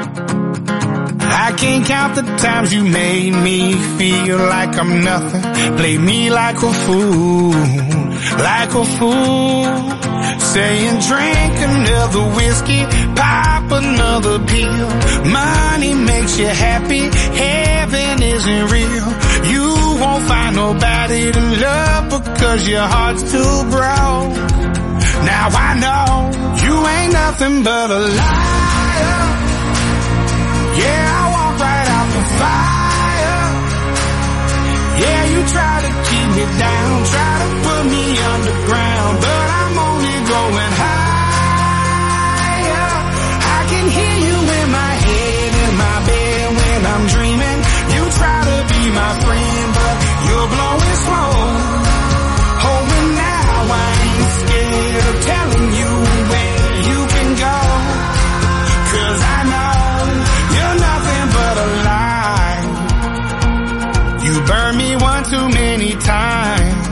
I can't count the times you made me feel like I'm nothing. Play me like a fool, like a fool. Saying drink another whiskey, pop another pill. Money makes you happy, heaven isn't real. You won't find nobody to love because your heart's too broke. Now I know you ain't nothing but a liar. Yeah, I walk right out the fire. Yeah, you try to keep me down, try to put me underground, but I'm only going higher. I can hear you in my head, in my bed when I'm dreaming. You try to be my friend, but you're blowing smoke. Oh, and now I ain't scared of telling you where you can go, 'cause I know you're nothing but a lie. You burned me one too many times,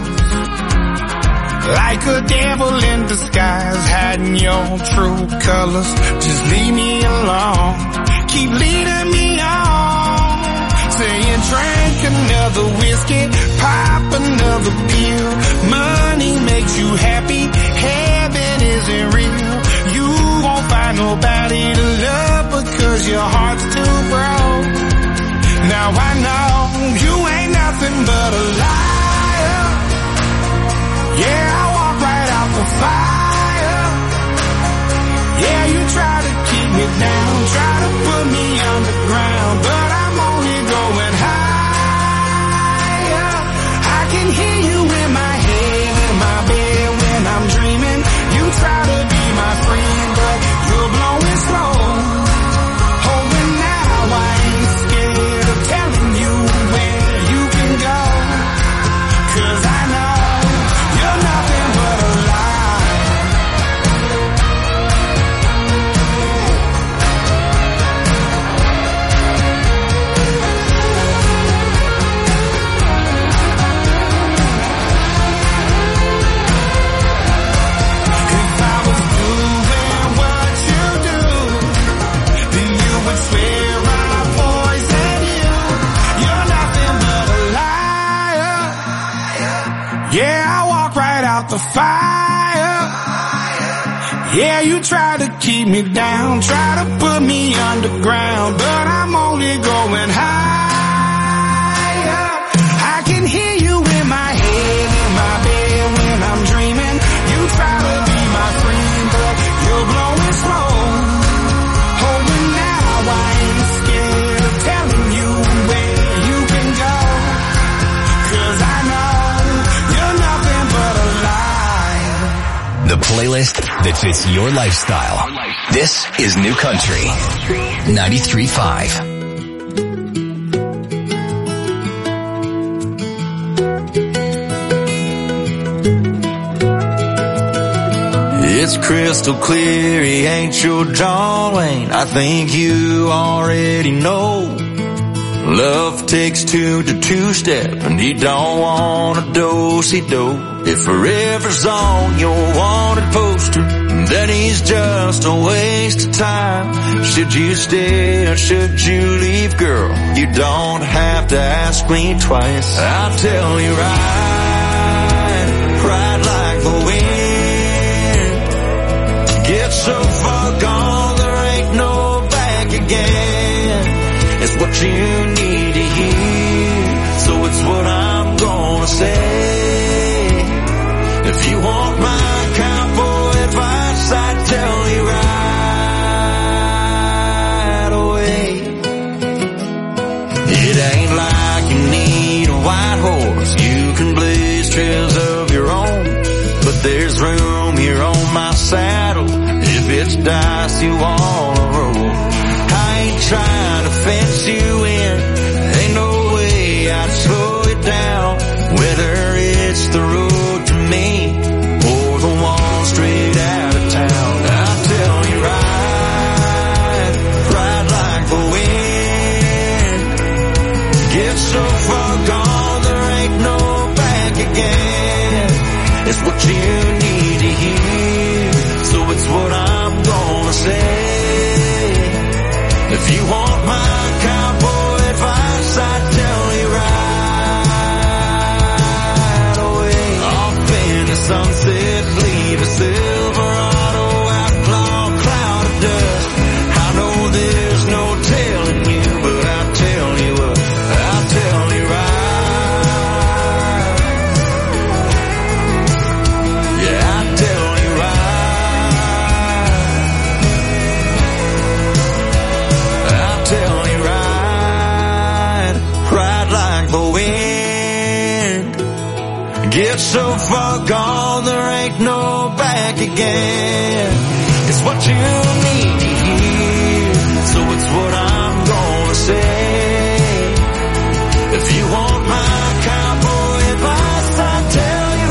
like a devil in disguise, hiding your true colors. Just leave me alone, keep leading me on. Saying drink another whiskey, pop another pill. Money makes you happy, heaven isn't real. You won't find nobody to love because your Now I know you ain't nothing but a liar. Yeah, I walk right out the fire. Yeah, you try to keep me down, try to put me underground, but I'm only going higher. I can hear you in my head, in my bed when I'm dreaming. You try to be my friend, but you're blowing slow. Hoping now I ain't scared of telling you where you can go. 'Cause I know you're nothing but a lie. If I was doing what you do, then you would swear I poisoned you. You're nothing but a liar. Yeah, I walk right out the fire. Yeah, you try to keep me down, try to put me underground, but I'm only going higher. I can hear you in my head, in my bed when I'm dreaming. You try to be my friend, but you're blowing slow. Hoping now I ain't scared of telling you where you can go. 'Cause I know you're nothing but a lie. The playlist that fits your lifestyle. This is New Country 93.5. It's crystal clear he ain't your John Wayne. I think you already know. Love takes two to two-step, and he don't want a do-si-do. If forever's on your wanted poster, then he's just a waste of time. Should you stay or should you leave, girl? You don't have to ask me twice. I'll tell you right, right like the wind. Get so far gone, there ain't no back again. It's what you need to hear, so it's what I'm gonna say. If you want my cowboy advice, I'd tell you right away. It ain't like you need a white horse, you can blaze trails of your own, but there's room here on my saddle if it's dice you wanna roll. I ain't trying to fence you in, ain't no way I'd slow it down, whether it's the road to me or the one straight out of town. I'll tell you right, right like the wind. Get so far gone, there ain't no back again. It's what you need to hear, so it's what I'm gonna say. If you want my cowboy advice, I'd tell you right away. Off in the sunset, leave a Silverado outlaw cloud of dust. I know there's no telling you, but I'll tell you what, I'll tell you right. Yeah, I'll tell you right. I'll tell you right, right like the wind. Get so far gone, there ain't no back again. It's what you need to hear, so it's what I'm gonna say. If you want my cowboy advice, I'll tell you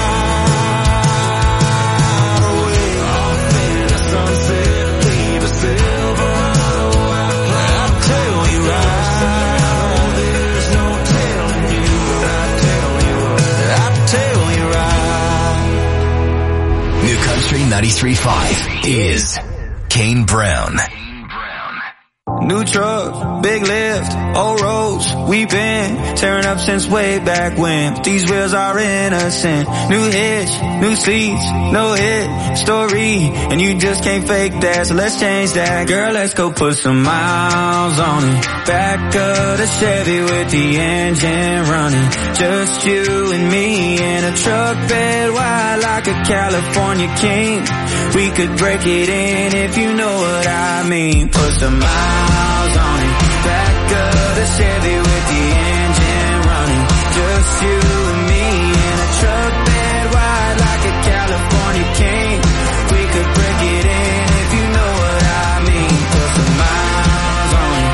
right away. Off in the sunset, leave a Silverado outlaw. I'll tell you right. There's no telling you, but I'll tell you what, I'll tell you right. New Country 93.5 is Kane Brown. New truck, big lift, old roads, we've been tearing up since way back when. These wheels are innocent. New hitch, new seats, no hit story, and you just can't fake that, so let's change that. Girl, let's go put some miles on it. Back of the Chevy with the engine running. Just you and me in a truck bed wide like a California king. We could break it in if you know what I mean. Put some miles on it. Back of the Chevy with the engine running. Just you and me in a truck bed wide like a California king. We could break it in if you know what I mean. Put some miles on it.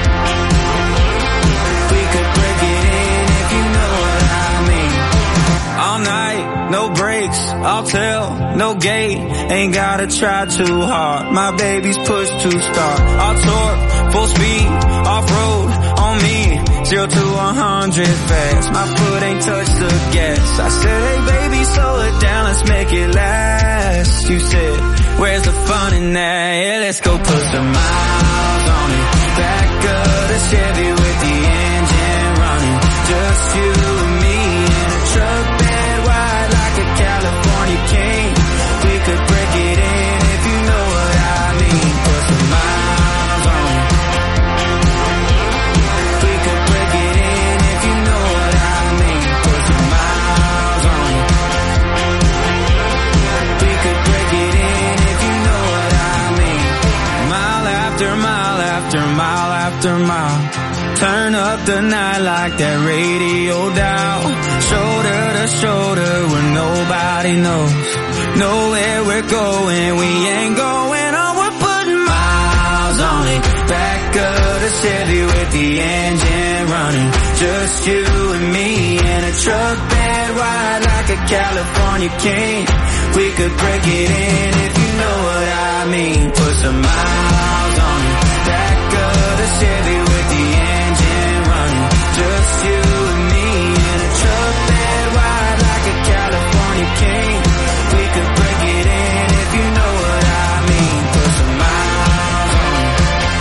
We could break it in if you know what I mean. All night, no brakes, I'll tell, no gate. Ain't gotta try too hard. My baby's push to start. I'll torque, full speed, off-road, on me. 0 to 100 fast. My foot ain't touched the gas. I said, hey baby, slow it down, let's make it last. You said, where's the fun in that? Yeah, let's go put some miles on it. Back of the Chevy with the engine running. Just you and me in a truck bed wide like a California king. We could break it in if you know what I mean. Put some miles on it. We could break it in if you know what I mean. Put some miles on it. We could break it in if you know what I mean. Mile after mile after mile after mile. Turn up the night like that radio dial. Shoulder to shoulder where nobody knows. Nowhere we're going, we ain't going on. We're putting miles on it. Back of the Chevy with the engine running. Just you and me in a truck bed wide like a California king. We could break it in if you know what I mean. Put some miles on it. Back of the Chevy with the engine running. Just you and me in a truck bed wide like a California king. We could break it in if you know what I mean. Put some miles on it.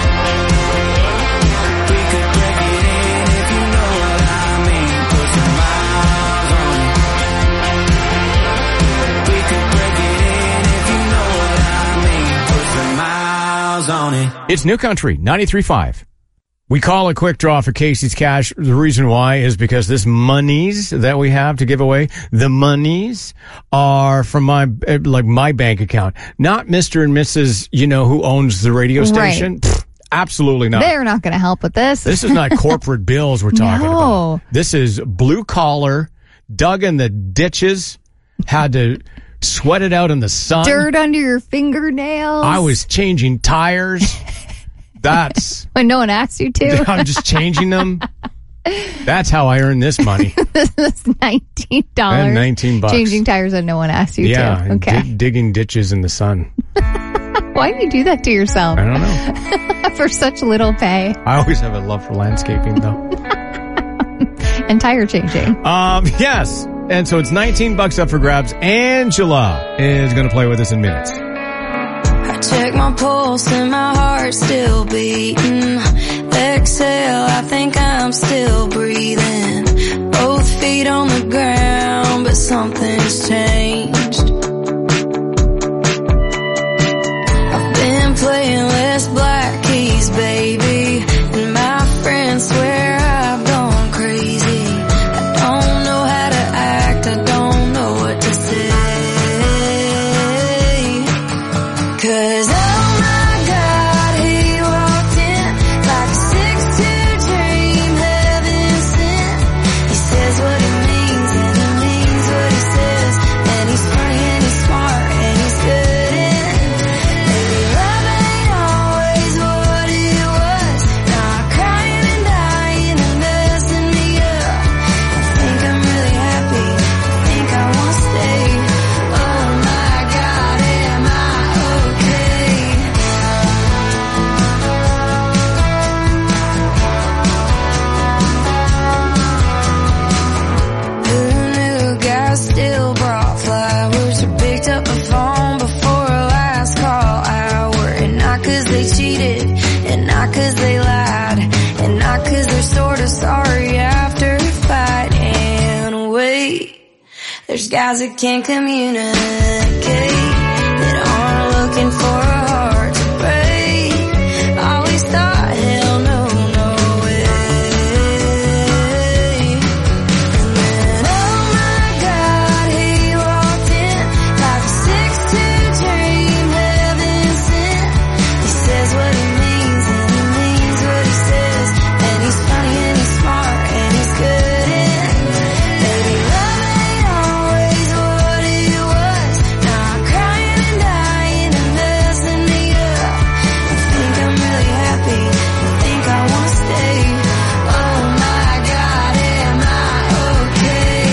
We could break it in if you know what I mean. Put some miles on it. We could break it in if you know what I mean. Put some miles on it. It's New Country 93.5. We call a quick draw for Casey's Cash. The reason why is because this monies that we have to give away, the monies are from my bank account, not Mr. and Mrs. who owns the radio station. Right. Pfft, absolutely not. They're not going to help with this. This is not corporate bills we're talking No. about. This is blue collar, dug in the ditches, had to sweat it out in the sun. Dirt under your fingernails. I was changing tires. That's when no one asked you to. I'm just changing them. That's how I earn this money. This is $19. And $19. Changing tires and no one asked you to. And Okay. digging ditches in the sun. Why do you do that to yourself? I don't know. For such little pay. I always have a love for landscaping, though. And tire changing. Yes. And so it's $19 up for grabs. Angela is going to play with us in minutes. Check my pulse and my heart still beating. Exhale, I think I'm still breathing. Both feet on the ground, but something's changed. I've been playing less black keys, baby, and my friends swear I've gone crazy. I don't know how to act, I don't know what to say. 'Cause oh my God, he walked in like a 6'2" dream, heaven sent. He says what he means and he means what he says. And he's funny and he's smart and he's good in it. Maybe love ain't always what it was. Now I'm crying and dying and messing me up. I think I'm really happy, I think I want to stay. Oh my God, am I okay? Who knew guys still brought flowers or picked up the phone before a last call hour? And not 'cause they cheated, and not 'cause There's guys that can't communicate, that aren't looking for a heart to break. Always thought, hell no, no way. And then, oh my God, he walked in like a 6'2" dream heaven sent. He says what he means and he means what he says. And he's funny and he's smart and he's good in. Baby, love ain't always what it was. Now I'm crying and dying and messing me up. I think I'm really happy. I think I wanna stay. Oh my God, am I okay?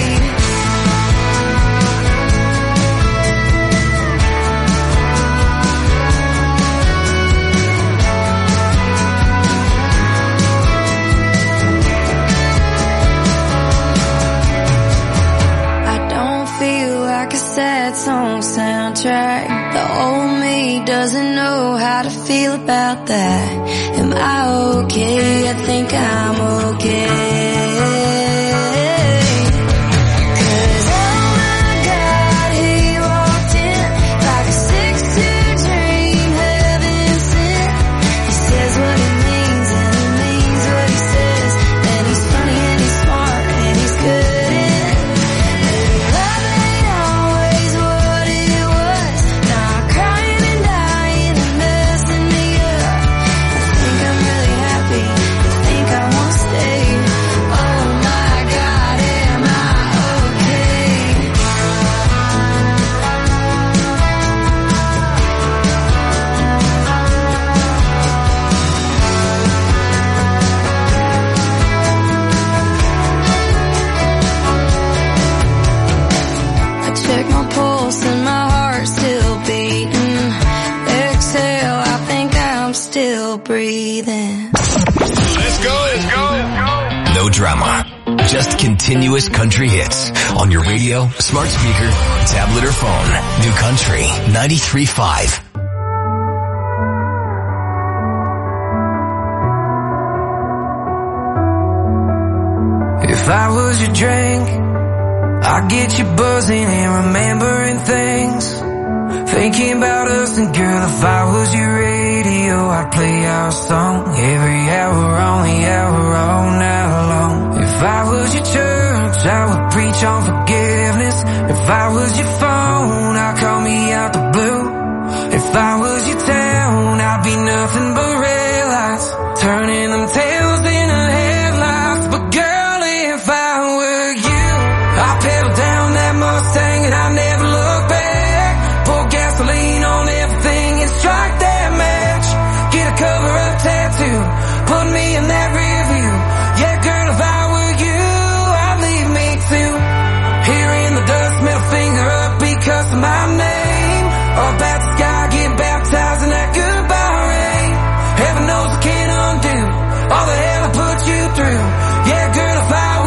I don't feel like a sad song soundtrack. The old me doesn't know how to feel about that. Am I okay? I think I'm okay. 'Cause oh my God, he walked in like a 6'2" dream heaven sent. He says what he means and he means what he says. And he's funny and he's smart and he's good in. Baby, love ain't always what it was. Now I'm crying and dying and messing me up. I think I'm really happy. I think I wanna stay. Oh my God, am I okay? I check my pulse and my heart's still beating. Exhale, I think I'm still breathing. Let's go. No drama. Just continuous country hits on your radio, smart speaker, tablet, or phone. New Country 93.5. If I was your drink, I'd get you buzzing and remembering things. Thinking about us, and girl, if I was your radio, I'd play our song every hour on the hour all night long. If I was your church, I would preach on forgiveness. If I was your phone, I'd call me out the blue. If I was your